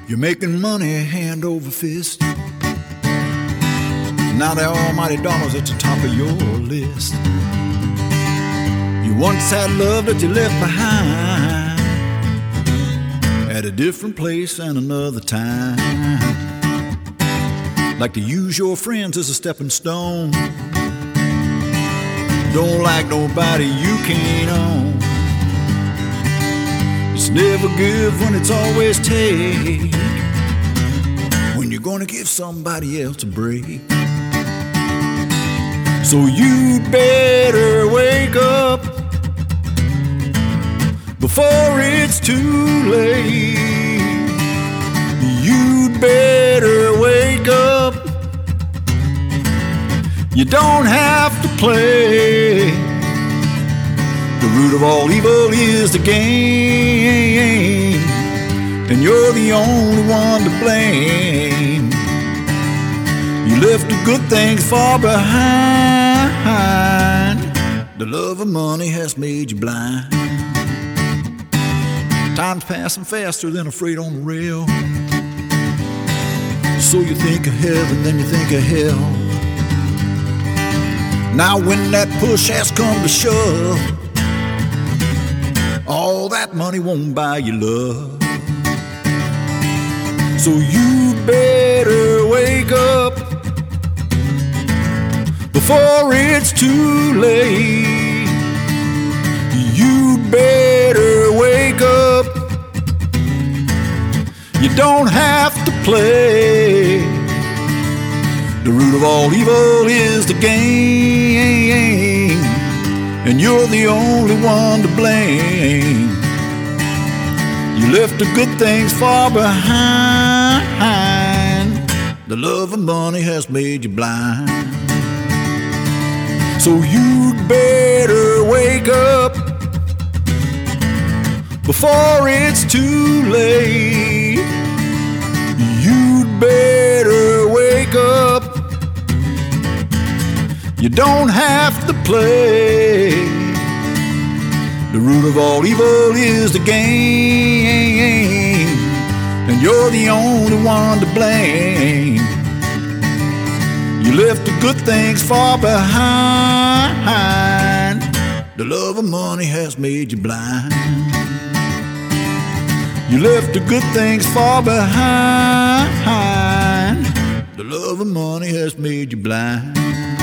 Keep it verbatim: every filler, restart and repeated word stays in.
You're making money hand over fist. Now the almighty dollar's at the top of your list. You once had love that you left behind at a different place and another time. Like to use your friends as a stepping stone. Don't like nobody you can't own. It's never give when it's always take. When you're gonna give somebody else a break. So you'd better wake up before it's too late. You'd better wake up. You don't have to play. The root of all evil is the game, and you're the only one to blame. You left the good things far behind. The love of money has made you blind. Time's passing faster than a freight on the rail. So you think of heaven, then you think of hell. Now when that push has come to shove, all that money won't buy you love. So you better wake up before it's too late. You better wake up. You don't have to play. The root of all evil is the game, and you're the only one to blame. You left the good things far behind. The love of money has made you blind. So you'd better wake up before it's too late. You'd better wake up. You don't have to play. The root of all evil is the game, and you're the only one to blame. You left the good things far behind. The love of money has made you blind. You left the good things far behind. The love of money has made you blind.